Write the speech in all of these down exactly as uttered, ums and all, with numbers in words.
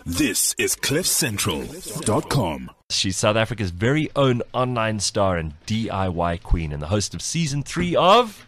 This is cliff central dot com. She's South Africa's very own online star and D I Y queen and the host of season three of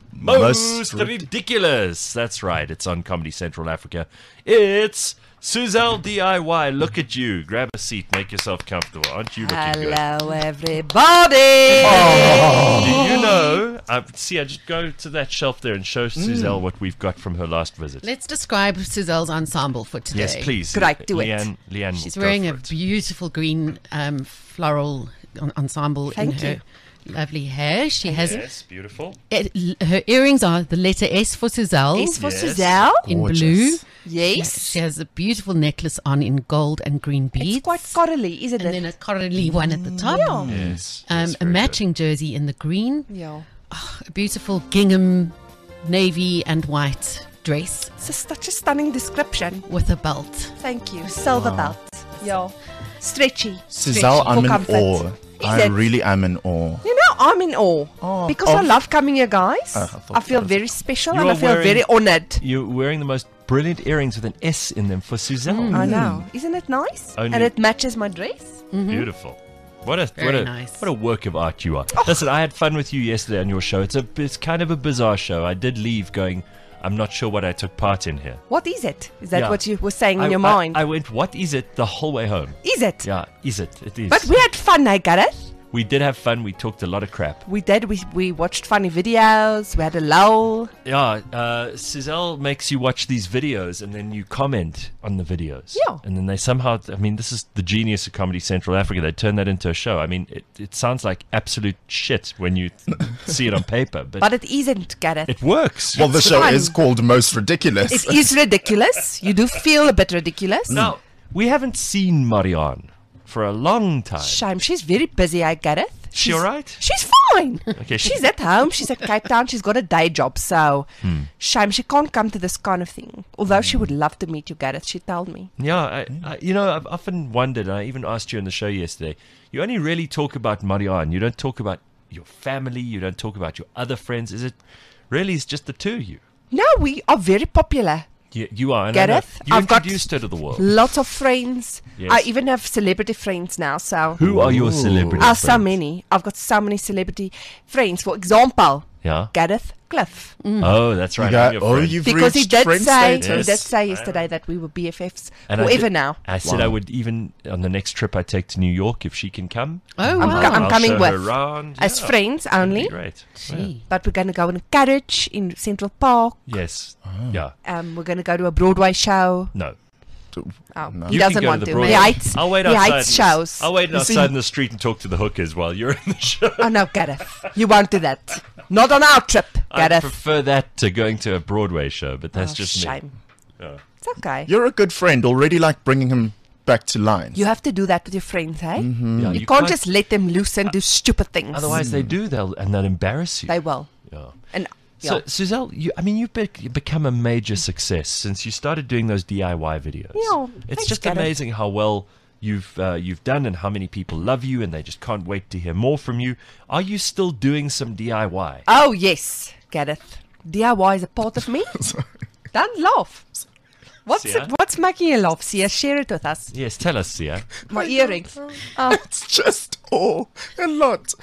Most, Most Ridiculous. That's right. It's on Comedy Central Africa. It's Suzelle D I Y. Look at you. Grab a seat. Make yourself comfortable. Aren't you looking Hello, good? everybody. Oh. Do you know? Uh, see, I just go to that shelf there and show Suzelle mm. what we've got from her last visit. Let's describe Suzelle's ensemble for today. Yes, please. Great, do Leanne, it. Leanne, She's wearing a beautiful green um, floral ensemble Thank in you. her lovely hair. She Yes, has yes, beautiful. it, her earrings are the letter S for Suzelle. S for Yes. Suzelle. in Gorgeous. blue. Yes. She has a beautiful necklace on in gold and green beads. It's quite corally, isn't and it? then a corally one at the top. Yeah. Yes. Um, yes, a very matching jersey in the green. Yeah. A beautiful gingham navy and white dress It's such a stunning description. with a belt. Thank you. Silver belt. Yeah. Stretchy. Suzelle, I'm For in comfort. awe. Is I it? really am in awe. You know, I'm in awe. Oh, because I of- love coming here, guys. Oh, I thought I feel that was- very special You and I are feel wearing- very honored. You're wearing the most brilliant earrings with an S in them for Suzelle. I know. Isn't it nice? Only- And it matches my dress. Beautiful. What a Very what a nice. what a work of art you are. Listen, I had fun with you yesterday on your show. It's a it's kind of a bizarre show. I did leave going, I'm not sure what I took part in here. What is it? Is that Yeah. what you were saying in I, your I- mind? I, went, what is it the whole way home? is it? Yeah, is it? It is. But we had fun, eh, Gareth? We did have fun. We talked a lot of crap. We did. We, we watched funny videos. We had a lull. Yeah, uh, Suzelle makes you watch these videos and then you comment on the videos. Yeah. And then they somehow, I mean, this is the genius of Comedy Central Africa. They turn that into a show. I mean, it, it sounds like absolute shit when you see it on paper, but, But it isn't, Gareth. it works. Well, the It's show fun. is called Most Ridiculous. It is ridiculous. You do feel a bit ridiculous. Now, we haven't seen Marianne for a long time. Shame. She's very busy, eh, Gareth? She She's- all right? She's fine. Okay, she- She's at home. She's at Cape Town. She's got a day job. So, shame she can't come to this kind of thing. Although she would love to meet you, Gareth. She told me. Yeah, I, I, you know, I've often wondered, and I even asked you on the show yesterday, you only really talk about Marianne. You don't talk about your family. You don't talk about your other friends. Is it really it's just the two of you? No, we are very popular. You, you are. And I know Gareth, you I've got introduced her to the world. Lots of friends. Yes. I even have celebrity friends now. So, Who are your Ooh. celebrities? oh, so many. I've got so many celebrity friends. For example, Yeah. Gareth Cliff. Oh, that's right. You I'm got- your oh, friend. you've Because he reached did friend say, status. he did say yesterday that we were B F Fs And I forever did- now. I said Wow. I would even on the next trip I take to New York if she can come. Oh, I'm, wow. co- I'm I'll coming show with her around. as Yeah. friends That'd only. be great. Yeah. Gee. But we're going to go in a carriage in Central Park. Yes. Yeah. Um, we're going to go to a Broadway show. No. Oh, No. he You can doesn't go want to the to. Broadway. He hates, I'll wait he outside. hates in the- shows. I'll wait You outside see- in the street and talk to the hookers while you're in the show. Oh, no, Gareth. You won't do that. Not on our trip, I Gareth. prefer that to going to a Broadway show, but that's Oh, just shame. me. Yeah. It's okay. You're a good friend. Already like bringing him back to lines. You have to do that with your friends, eh? Yeah, You, can't, just let them loose and do stupid things. Otherwise, they do. They'll and they'll embarrass you. They will. yeah. And So, yeah. Suzelle, you, I mean, you've bec become a major success since you started doing those D I Y videos. Yeah, it's thanks, just Gareth. amazing how well you've uh, you've done and how many people love you, and they just can't wait to hear more from you. Are you still doing some D I Y? Oh, yes, Gareth. D I Y is a part of me. Don't laugh. What's Sia? what's making you laugh, Sia? Share it with us. Yes, tell us, Sia. My earrings. It's just oh, a lot.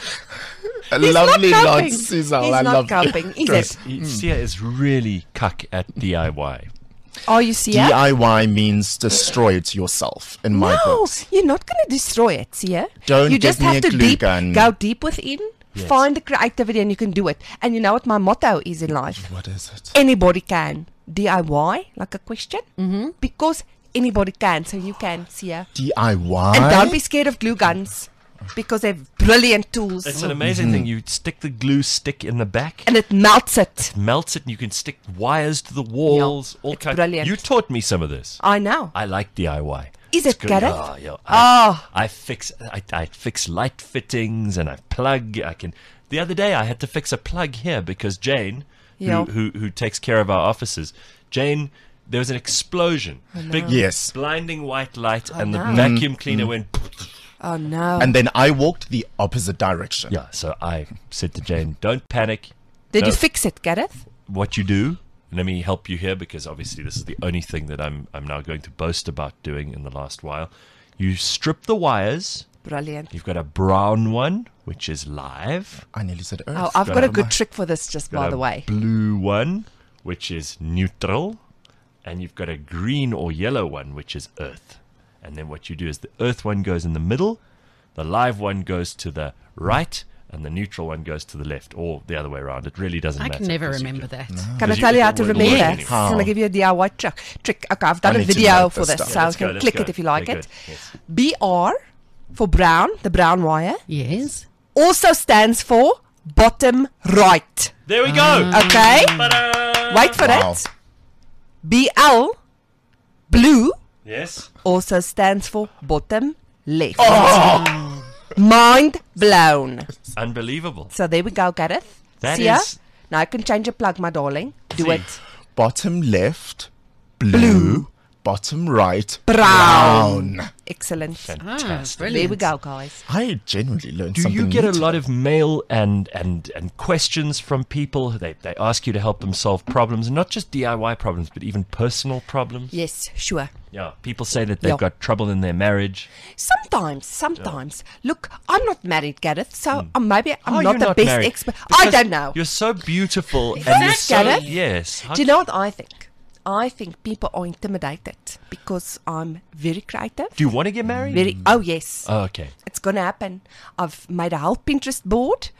A He's lovely not lot, coping. Suzelle. He's I not love coping, is Yes, it? y- Sia is really cuck at D I Y. Are you Sia? D I Y means destroy it yourself in my no, books. you're not going to destroy it, Sia. Don't you give just me have a to glue deep, gun. go deep within, Yes. find the creativity, and you can do it. And you know what my motto is in life? What is it? Anybody can. D I Y, like a question. Mm-hmm. Because anybody can, so you can, Sia. D I Y. And don't be scared of glue guns, because they're brilliant tools. It's an amazing thing. You stick the glue stick in the back, And it melts it. melts it, and you can stick wires to the walls. all it's kinds. brilliant. You taught me some of this. I know. I like D I Y. Is It's it, good. Gareth? Oh, yeah. I, Oh. I fix I, I fix light fittings and I plug. I can. The other day I had to fix a plug here because Jane, Yeah. who, who who takes care of our offices, Jane, there was an explosion, big Yes. blinding white light, and the no. vacuum cleaner went. Oh, no. And then I walked the opposite direction. Yeah, so I said to Jane, "Don't panic. Did No. you fix it, Gareth? What you do let me help you here, because obviously this is the only thing that I'm I'm now going to boast about doing in the last while. You strip the wires. Brilliant. You've got a brown one, which is live. I nearly said Earth. Oh, I've got got a a- good trick for this, just Got by a the way. blue one, which is neutral, and you've got a green or yellow one, which is earth. And then what you do is the earth one goes in the middle, the live one goes to the right, and the neutral one goes to the left, or the other way around. It really doesn't I matter. can never 'cause you remember can- that. Can I Because you tell you get how the to word remember? learning. How? Can I give you a D I Y trick? Trick. Okay, I've done I a need to video note for this this, down. so Let's you go, can let's click go. it if you like Okay, it. good. Yes. B R for brown, the brown wire, Yes. also stands for bottom right. There we go. Okay? Ta-da! Wait for Wow. it. B L, blue, Yes. also stands for bottom left. Oh! Mind blown. Unbelievable. So there we go, Gareth. That See ya? is- Now I can change your plug, my darling. Do See. it. Bottom left, blue. Bottom right, Brown. brown. Excellent. Fantastic. There brilliant. we go, guys. I genuinely learned Do something you get new a lot today. of mail and, and, and questions from people? They, they ask you to help them solve problems, and not just D I Y problems, but even personal problems? Yes, sure. Yeah. People say that they've Yeah. got trouble in their marriage. Sometimes, sometimes. Look, I'm not married, Gareth, so uh, maybe I'm Oh, not you're the best married. expert. I Because don't know. You're so beautiful. and Thanks, you're so, Gareth. yes. How Do you know what I think? I think people are intimidated because I'm very creative. Do you want to get married? Very. Oh yes, Oh, okay. it's gonna happen. I've made a whole Pinterest board,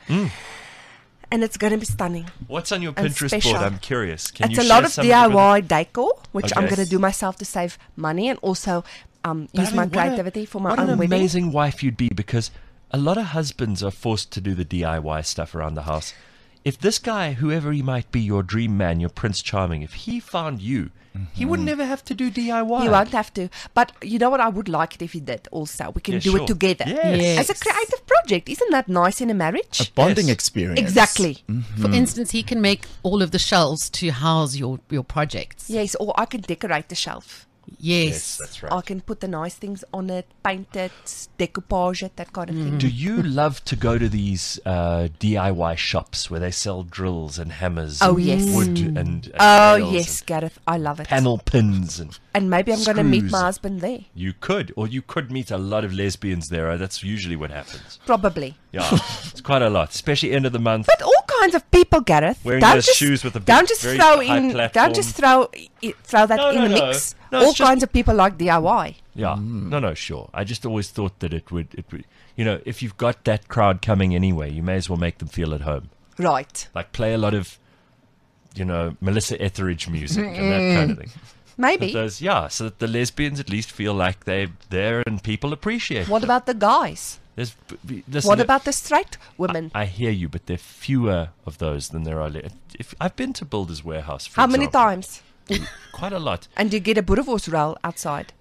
and it's gonna be stunning. What's on your And Pinterest special. board? I'm curious. Can it's you a lot share of some D I it with- Y decor, which I'm Okay. gonna do myself to save money and also um, But I use mean, my what a- creativity for my what own an wedding. amazing wife you'd be, because a lot of husbands are forced to do the D I Y stuff around the house. If this guy, whoever he might be, your dream man, your Prince Charming, if he found you, he would never have to do D I Y. You won't have to. But you know what? I would like it if he did also. We can Yeah, do sure. it together. Yes. As a creative project. Isn't that nice in a marriage? A bonding Yes. experience. Exactly. For instance, he can make all of the shelves to house your, your projects. Yes, or I can decorate the shelf. Yes. Yes, that's right. I can put the nice things on it, paint it, decoupage it, that kind of thing. Do you love to go to these uh, D I Y shops where they sell drills and hammers Oh, and yes. wood and, and Oh, nails yes, Gareth. I love it. and panel pins? And And maybe I'm going to meet screws. my husband there. you could, or you could meet a lot of lesbians there. That's usually what happens. Probably. Yeah, it's quite a lot, especially end of the month. But all kinds of people, Gareth. Wearing don't those just, shoes with the big- don't just very throw high in. platform. Don't just throw i- throw that No, in no, the no. mix. No, it's all just- kinds of people like D I Y. Yeah, no, no, sure. I just always thought that it would, it would, you know, if you've got that crowd coming anyway, you may as well make them feel at home. Right. Like play a lot of, you know, Melissa Etheridge music and that kind of thing. Maybe. But those, yeah, so that the lesbians at least feel like they're there and people appreciate. What them. about the guys? There's, b- b- listen, What there- about the straight women? I hear you, but there are fewer of those than there are. Le- if I've been to Builders Warehouse, for How many example. times? Quite a lot. And you get a boerewors roll outside.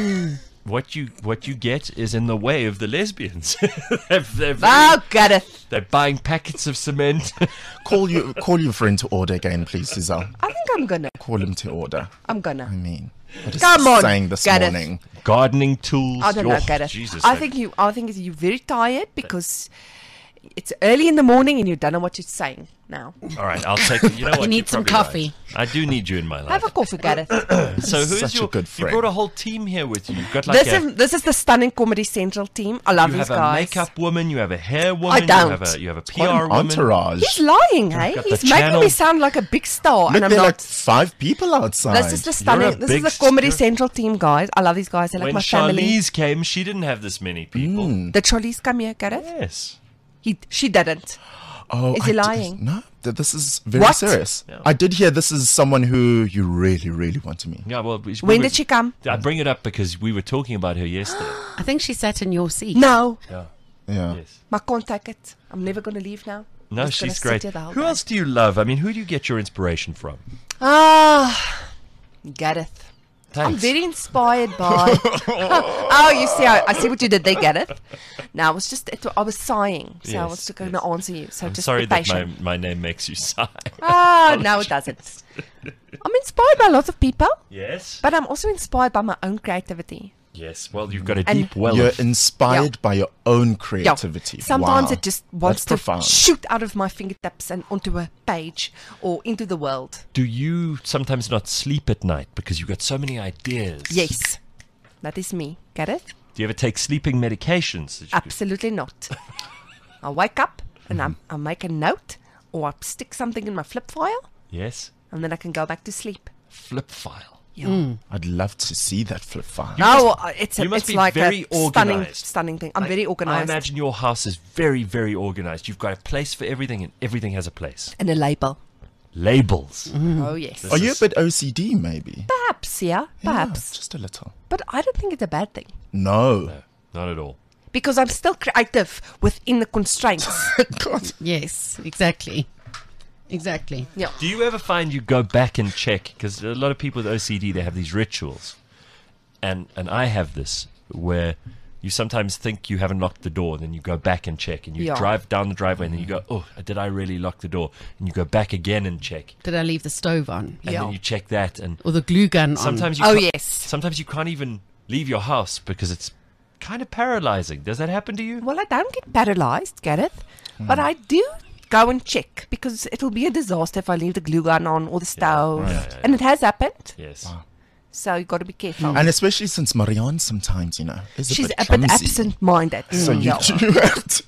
What you what you get is in the way of the lesbians. they're, they're, very- Oh, Gareth. they're buying packets of cement. Call you, call your friend to order again, please, Suzelle. I think I'm gonna. Call him to order. I'm I gonna. mean, what is Come he on, saying this Gareth. morning? Gardening tools. I don't know, Oh, Gareth. Jesus, I like- think you. I think you're very tired because it's early in the morning and you don't know what you're saying now. All right, I'll take it. You know what? You need you're some probably coffee. right. I do need you in my life. Have a coffee, Gareth. so who's Such a your? good You friend. brought a whole team here with you. You've got like this a. is this is the stunning Comedy Central team. I love you these have a guys. makeup woman. You have a hair woman. You don't. have a you have a P Quite R an woman. entourage. He's lying, hey? got the He's making channel. me sound like a big star, Look, and I'm there are not. like five people outside. This is the stunning. a This big is the Comedy st- Central team, guys. I love these guys. They're like When my family. Charlize came, she didn't have this many people. Did Charlize come here, Gareth? Yes. He, she didn't. Oh, Is he I did- lying? no, th- this is very What? serious. Yeah. I did hear this is someone who you really, really want to meet. Yeah. Well, we, When we did she come? I bring it up because we were talking about her yesterday. I think she sat in your seat. No, Yeah. Yeah. Yes. my contact it. I'm never going to leave now. No, Just gonna she's sit great. here the whole Who day. else do you love? I mean, who do you get your inspiration from? Ah, Gareth. I'm Thanks. very inspired by. oh, you see, I, I see what you did there, Gareth. Now I was just, it, I was sighing, so I Yes, was going to yes. answer you. So I'm just sorry be that patient. my, my name makes you sigh. Ah, no, it doesn't. I'm inspired by lots of people, Yes. but I'm also inspired by my own creativity. Yes. Well, you've got a And deep well. You're of, inspired Yeah. by your own Yeah. creativity. Sometimes Wow. it just wants That's to profound. shoot out of my fingertips and onto a page or into the world. do you sometimes not sleep at night because you've got so many ideas? Yes, that is me. Get it? Do you ever take sleeping medications? that you could- Absolutely not. I wake up and I, I make a note or I stick something in my flip file Yes. and then I can go back to sleep. Flip file. Yeah. I'd love to see that flip file. No, uh, it's a, you must it's be like very a stunning, organised. stunning thing. I'm Like, very I organized. imagine your house is very, very organized. You've got a place for everything, and everything has a place. And a label. Labels. Oh yes. Are you a is- bit O C D, maybe? Perhaps, yeah, perhaps. Yeah, just a little. But I don't think it's a bad thing No. No, not at all. because I'm still creative within the constraints. God. Yes, exactly. Exactly. Yeah. Do you ever find you go back and check? Because a lot of people with O C D, they have these rituals. And and I have this where you sometimes think you haven't locked the door, then you go back and check. And you Yeah. drive down the driveway and then you go, oh, did I really lock the door? And you go back again and check. Did I leave the stove on? And Yeah. then you check that. And Or the glue gun on? sometimes you Oh ca- yes. sometimes you can't even leave your house because it's kind of paralyzing. Does that happen to you? Well, I don't get paralyzed, get it? But I do go and check because it'll be a disaster if I leave the glue gun on or the stove. Yeah, yeah, yeah. And it has happened. Yes. So you got to be careful. And especially since Marianne sometimes, you know, is a She's bit a bit clumsy. absent-minded. So you Yeah. do have to,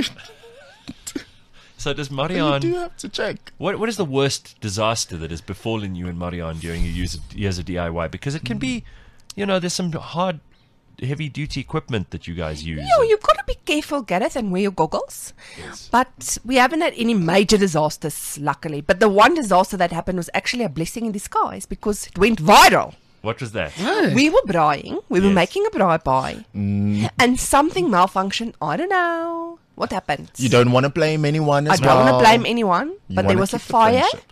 So does you Marianne... do have to check. What what is the worst disaster that has befallen you and Marianne during your years of, years of D I Y? Because it can be, you know, there's some hard, heavy duty equipment that you guys use. No, you've got to be careful, Gareth, and wear your goggles. But we haven't had any major disasters, luckily. But the one disaster that happened was actually a blessing in disguise because it went viral. What was that? Oh. We were braaiing, we were Yes. making a braai pie, and something malfunctioned. I don't know what happened. You don't want to blame anyone I as don't well. want to blame anyone, You but there wanna was a keep the fire. friendship.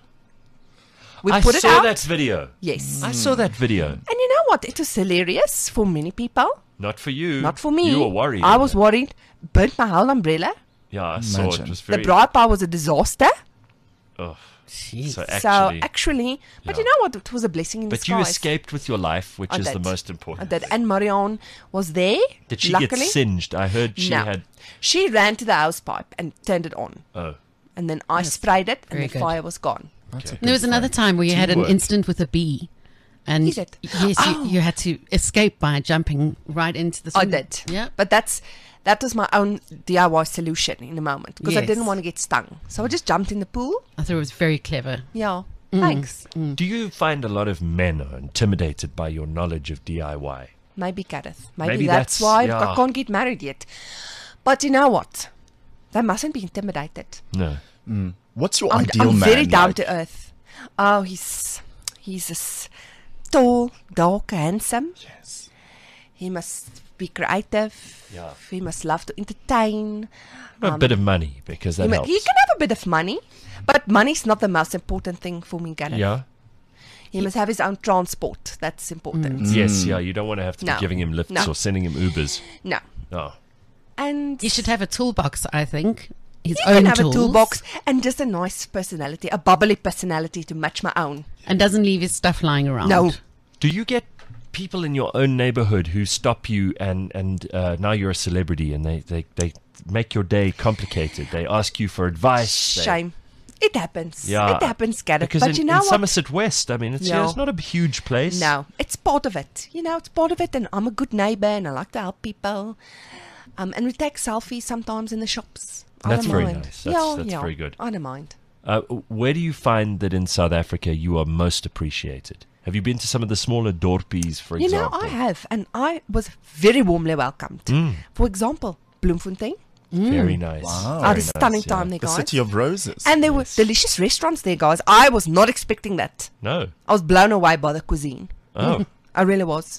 We I put it saw out. that video. Yes. I saw that video. And you know what? It was hilarious for many people. Not for you. Not for me. You were worried. I was worried. Burnt my whole umbrella. Yeah, I saw it. Imagine. It was The very. braai pie was a disaster. oh, Jeez. so actually, so actually, but yeah. you know what? It was a blessing in but disguise. you escaped with your life, which I is the did. most I important. did. And Marianne was there. Did she luckily. get singed? I heard she no. had. She ran to the house pipe and turned it on. Oh, And then I sprayed it and very the good. fire was gone. That's a There was good another friend. time where you had an Teamwork. incident with a bee. And Is it? yes, Oh. you, you had to escape by jumping right into the I swing. did. Yeah. But that's that was my own D I Y solution in the moment because I Yes. didn't want to get stung. So I just jumped in the pool. I thought it was very clever. Yeah. Thanks. do you find a lot of men are intimidated by your knowledge of D I Y? Maybe Gareth. Maybe, Maybe that's, that's- why yeah. I can't get married yet. But you know what? They mustn't be intimidated. No. What's your I'm, ideal I'm man? very down like? to earth. Oh, he's he's this tall, dark, handsome. Yes. He must be creative. Yeah. He must love to entertain. A bit of money because He, that mu- helps. he can have a bit of money, but money's not the most important thing for me, Gareth. yeah. He must have his own transport. That's important. Yes. Yeah. You don't want to have to No. be giving him lifts No. or sending him Ubers. No. Oh. And You should have a toolbox, I think. His he own can have tools. a toolbox and just a nice personality, a bubbly personality to match my own. And doesn't leave his stuff lying around. No. Do you get people in your own neighborhood who stop you and and uh, now you're a celebrity and they, they, they make your day complicated? They ask you for advice. they- Shame. It happens. Yeah, It happens, Gareth. Because But in, you know in what? Somerset West, I mean, it's, yeah, No. it's not a huge place. No, it's part of it. You know, it's part of it, and I'm a good neighbor, and I like to help people. Um, and we take selfies sometimes in the shops. I That's don't very mind. nice. That's- yeah, that's yeah, very good. I don't mind. Uh, where do you find that in South Africa you are most appreciated? Have you been to some of the smaller dorpies, for You know, example? I have, and I was very warmly welcomed. Mm. For example, Bloemfontein. Very nice. Wow. I had a Very stunning nice, yeah. time there, The guys. city of roses. And there were delicious restaurants there, guys. I was not expecting that. No. I was blown away by the cuisine. Oh. I really was.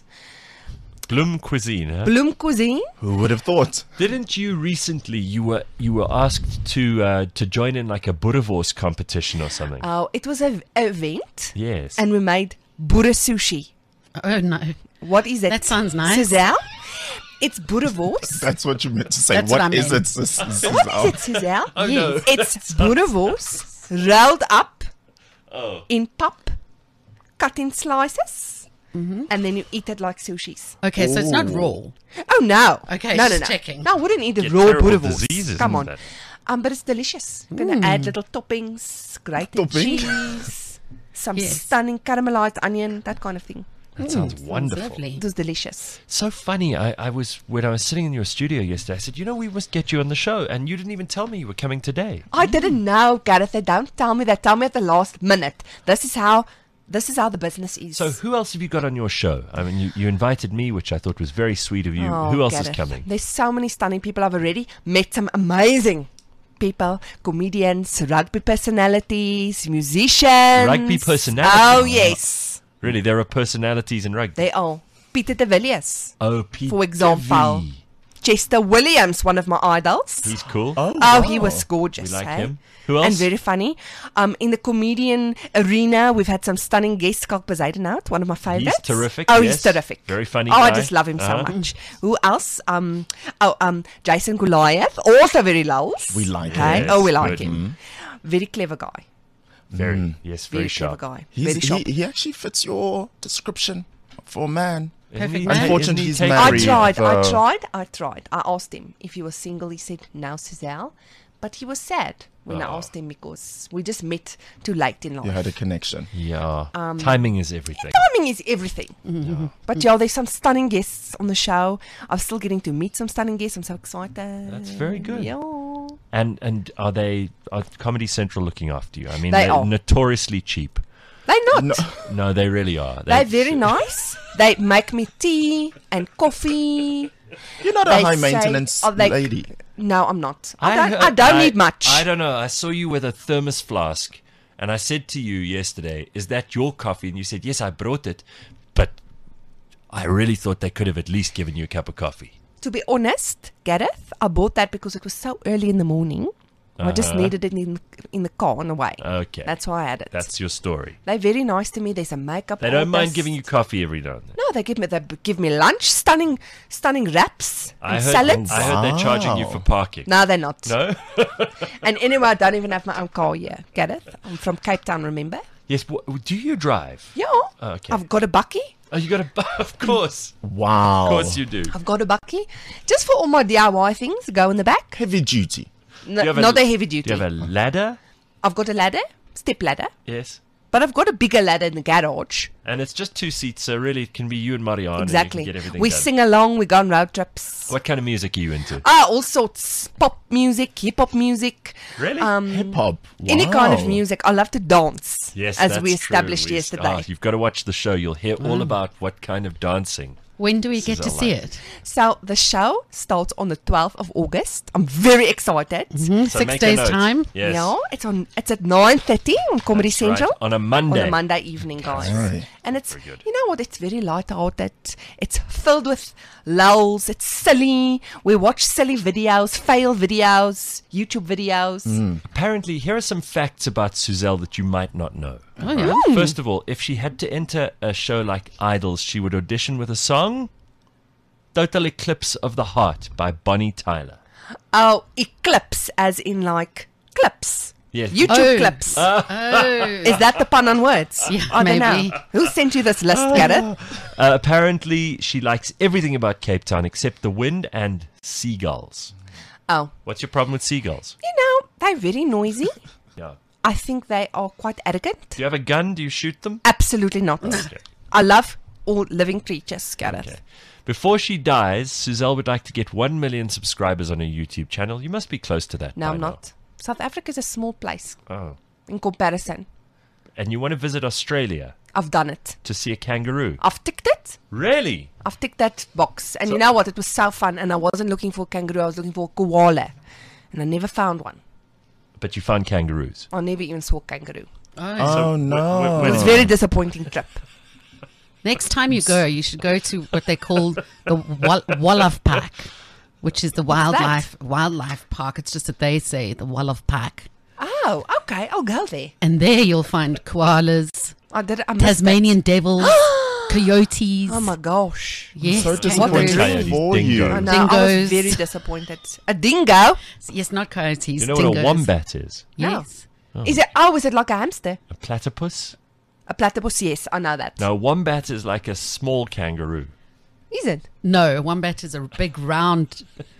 Bloem cuisine, huh? Bloem cuisine. Who would have thought? Didn't you recently you were you were asked to uh, to join in like a boerewors competition or something? Oh, it was a a event, yes. and we made boere sushi. Oh, no. What is it? That sounds nice. Sizzle? It's boerewors. That's what you meant to say. That's what What I is meant. it? sis- sis- What Giselle? is it, Sizzle? Oh, no. It's boerewors rolled up Oh. in pap, cut in slices, and then you eat it like sushis. Okay, so it's not Ooh. raw. Oh no! Okay, no, no, just no. checking. No, I wouldn't eat the Get raw terrible boerewors. diseases, Come isn't on, that? um, but it's delicious. You're gonna add little toppings, grated Topping? cheese, some Yes. stunning caramelized onion, that kind of thing. That sounds Sounds wonderful. lovely. It was delicious. So funny. I, I was when I was sitting in your studio yesterday. I said, you know, we must get you on the show, and you didn't even tell me you were coming today. I didn't know, Gareth. They don't tell me. They tell me at the last minute. This is how. This is how the business is. So who else have you got on your show? I mean, you, you invited me, which I thought was very sweet of you. Oh, who else Gareth. is coming? There's so many stunning people. I've already met some amazing people, comedians, rugby personalities, musicians. Rugby personalities? Oh, yes. Really, there are personalities in rugby. They are. Peter de Villiers, oh, Pete for example. Devy. Chester Williams, one of my idols. He's cool. Oh, Oh, wow. he was gorgeous. We like eh? him. Who else? And very funny. Um, in the comedian arena, we've had some stunning guests. Kalk Bezuidenhout, one of my favorites. terrific, Oh, yes. he's terrific. Very funny Oh, I guy. just love him Uh-huh. so much. Who else? Um, oh, um, Jason Goliath, also very lows. We like him. Hey? Yes, Oh, we like good. him. Very clever guy. Very, yes, very, Very, sharp. clever guy. He's, very sharp. he, he actually fits your description for a man. Isn't Perfect he- man. Unfortunately, isn't he he's take- I married. tried, I uh, tried, I tried. I asked him if he was single. He said, no, Suzelle. But he was sad when I Oh. asked him because we just met too late in life. You had a connection. Yeah. Um, Timing is everything. Timing is everything. But yeah, there's some stunning guests on the show. I'm still getting to meet some stunning guests. I'm so excited. That's very good. Yeah. And and are they are Comedy Central looking after you? I mean, They they're are. notoriously cheap. They're not. No. No, they really are. They're very nice. They make me tea and coffee. You're not a They high say- maintenance oh, they- lady. No, I'm not. I, don't, heard- I don't I- need much. I don't know. I saw you with a thermos flask, and I said to you yesterday, "Is that your coffee?" And you said, "Yes, I brought it," but I really thought they could have at least given you a cup of coffee. To be honest, Gareth, I bought that because it was so early in the morning. I just Uh-huh. needed it in in the car on the way. Okay, That's why I had it. that's your story. They're very nice to me. There's a makeup. They don't mind artist. giving you coffee every now and then. No, they give me they b- give me lunch, stunning, stunning wraps I and heard, salads. I heard they're charging you Wow. for parking. No, they're not. No? And anyway, I don't even have my own car here. Get it? I'm from Cape Town. Remember? Yes. Wh- do you drive? Yeah. Oh, okay. I've got a bucky. Oh, you got a. Of course. Wow. Of course you do. I've got a bucky just for all my D I Y things. Go in the back. Heavy duty. No, Do you have not a heavy duty. Do you have a ladder? I've got a ladder, step ladder, Yes. but I've got a bigger ladder in the garage. And it's just two seats, so really it can be you and Marianne. Exactly. And you can get everything We done. sing along. We go on road trips. What kind of music are you into? Ah, all sorts. Pop music, hip hop music. Really? Um, Hip hop. Any kind of Wow. music. I love to dance. yes, as that's we established true. We- yesterday. ah, you've got to watch the show. You'll hear all about what kind of dancing. When do we This get is to a see lot. it? So the show starts on the twelfth of August. I'm very excited. Hmm, So Six make a days note. time. Yes. Yeah, it's on. It's at nine thirty on Comedy That's right. Central On a Monday. on a Monday evening, guys. Right. And it's Very good. you know what? It's very light-hearted. It's filled with lulls. It's silly. We watch silly videos, fail videos, YouTube videos. Apparently, here are some facts about Suzelle that you might not know. Oh, yeah. First of all, if she had to enter a show like Idols, she would audition with a song Total Eclipse of the Heart by Bonnie Tyler. Oh, eclipse, as in like clips. Yes. YouTube Oh. clips. Oh, Is that the pun on words? Yeah, I don't maybe. know. Who sent you this list, Gareth? Uh, apparently, she likes everything about Cape Town except the wind and seagulls. Oh, What's your problem with seagulls? you know, they're very noisy. Yeah. I think they are quite arrogant. Do you have a gun? Do you shoot them? Absolutely not. Okay. I love all living creatures, Gareth. Okay. Before she dies, Suzelle would like to get one million subscribers on her YouTube channel. You must be close to that. No, by I'm now. not. South Africa is a small place Oh. in comparison. And you want to visit Australia I've done it. to see a kangaroo? I've ticked it. Really? I've ticked that box. And you know what? It was so fun. And I wasn't looking for a kangaroo. I was looking for a koala. And I never found one. But you found kangaroos. I never even saw a kangaroo. Oh. Oh, no. It was a very disappointing trip. Next time you go, you should go to what they call the Wal- Wolof Park, which is the wildlife wildlife park. It's just that they say the Wolof Park, Oh, okay. I'll go there. and there you'll find koalas, I did. I missed Tasmanian devils, coyotes. it. Oh my gosh. Yes, So kangaroos. disappointed Coyotes, for you. dingo. I know. I was Dingoes. very disappointed. A dingo? Yes, not coyotes. You know dingoes. what a wombat is? Yes. Is it? Oh, is it like a hamster? A platypus? A platypus, yes, I know that. Now, a wombat is like a small kangaroo. Is it? No, a wombat is a big round,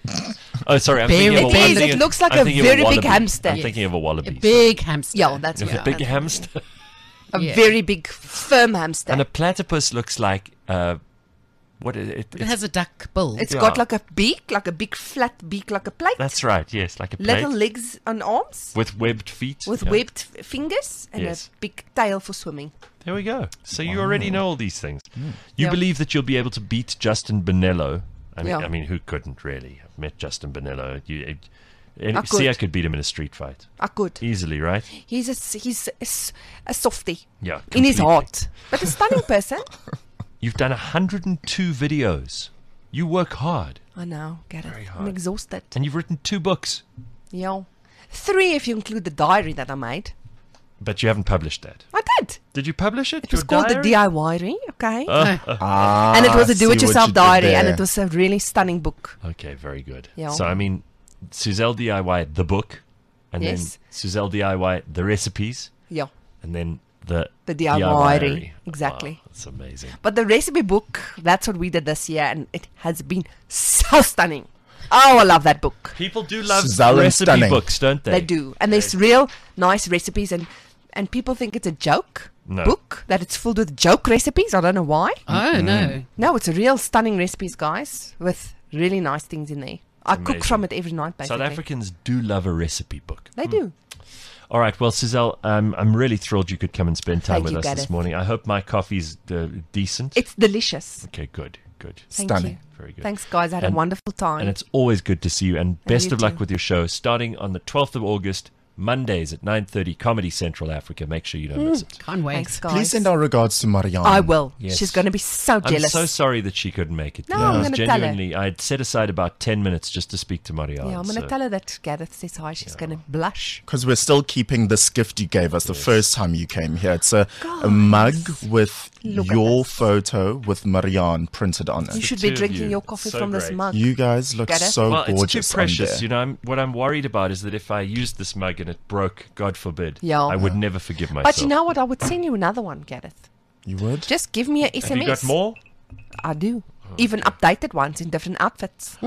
Oh, sorry, I'm Very thinking of a big. I'm It is, thinking it of- looks like I'm a thinking of very big wallaby. hamster. I'm Yes. thinking of a a wallaby. big hamster. Yeah, that's A yeah, big that's- hamster. A Yeah. very big, firm hamster. And a platypus looks like uh, what is it? It It's- has a duck bill. It's Yeah. got like a beak, like a big flat beak, like a plate. That's right. Yes, like a plate Little legs and arms with webbed feet. with Yeah. webbed f- fingers and Yes. a big tail for swimming. There we go. So you already know all these things. You Yeah. believe that you'll be able to beat Justin Bonello. I mean, Yeah. I mean, who couldn't really? I've met Justin Bonello. You, and I see, I could. could beat him in a street fight I could. easily, right? He's a s- he's a, s- a softie Yeah, in his completely. heart, but a stunning person. You've done one hundred two videos. You work hard, I know, get it. Very I'm hard. exhausted. and you've written two books, Yeah, three if you include the diary that I made. but you haven't published that. I did. Did you publish it? It was called the D I Y, okay? Ah, and it was a see what do-it-yourself you did diary, and there. it was a really stunning book. Okay, very good. Yeah. So I mean, Suzelle D I Y the book, and Yes. then Suzelle D I Y the recipes, Yeah, and then the The D I Y diary. exactly. Wow, that's amazing. but the recipe book, that's what we did this year, and it has been so stunning. Oh, I love that book. People do love Suzelle and recipe stunning. books, don't they? They do, and there's real nice recipes, and and people think it's a joke No. book, that it's filled with joke recipes. I don't know why. Oh, no. No, it's a real stunning recipes, guys, with really nice things in there. I It's cook amazing. from it every night, basically. South Africans do love a recipe book. They do. All right, well, Suzelle, um, I'm really thrilled you could come and spend time Thank with you, us this Gareth. morning. I hope my coffee's uh, decent. It's delicious. Okay, good, good. Thank Stunning. you. Very good. Thanks, guys. I had And- a wonderful time. And it's always good to see you. And best you of luck too. with your show, starting on the twelfth of August, Mondays at nine thirty, Comedy Central Africa. Make sure you don't miss it. Can't wait. Thanks, guys. Please send our regards to Marianne. I will. Yes. She's going to be so I'm jealous. so sorry that she couldn't make it. No, It I'm was gonna tell her. genuinely, I had set aside about ten minutes just to speak to Marianne. Yeah, I'm going to so- tell her that Gareth says hi. She's going to blush. Because we're still keeping this gift you gave us the first time you came here. It's a, a mug with Look at your this. photo with Marianne printed on You it. should two be of drinking you. your coffee So from this great. mug. You guys look Get it? so Well, gorgeous it's too precious. on You there. know, I'm, what I'm worried about is that if I used this mug and it broke, God forbid, Yeah. I would never forgive myself. But you know what? I would send you another one, Gareth. You would? Just give me an S M S. Have you got more? I do. Even updated ones in different outfits.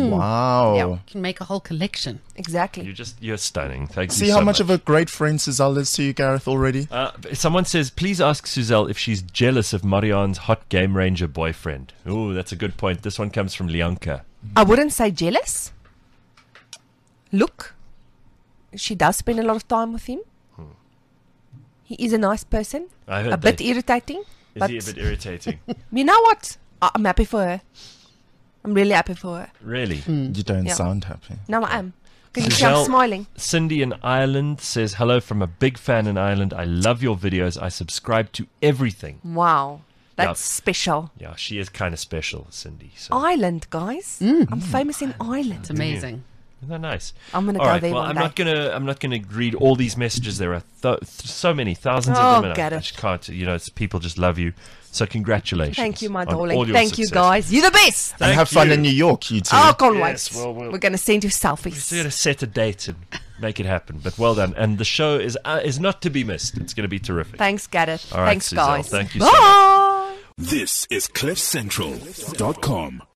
Wow. Yeah. You can make a whole collection. Exactly. You're just, you're stunning. Thank See you how so much of a great friend Suzelle is to you, Gareth, already? Uh, someone says, please ask Suzelle if she's jealous of Marianne's hot Game Ranger boyfriend. Ooh, that's a good point. This one comes from Lianka. I wouldn't say jealous. Look, she does spend a lot of time with him. He is a nice person. I heard A bit that. irritating. Is but he a bit irritating? you know what? I- I'm happy for her. I'm really happy for her. Really? You don't Yeah. sound happy. No, I am. Can you see I'm Suzelle- smiling? Cindy in Ireland says, hello from a big fan in Ireland. I love your videos. I subscribe to everything. Wow. That's Yeah. special. Yeah, she is kind of special, Cindy. So. Ireland, guys. I'm famous in Ireland. It's amazing. Isn't that nice? I'm gonna All go right, there well, one I'm day. not gonna. I'm not gonna read all these messages. There are th- th- so many, thousands Oh, of them, and I, get I it. just can't. You know, it's, people just love you. So congratulations. Thank you, my on all darling. your Thank you, success. guys. You're the best. And Thank have fun you. in New York, you two. Oh, I can't Yes, wait. well, we'll- We're going to send you We're going selfies. to set a date and make it happen. But well done. And the show is uh, is not to be missed. It's going to be terrific. Thanks, Gareth. All right, Thanks, Suzelle. guys. Thank you so much. Bye. This is cliff central dot com.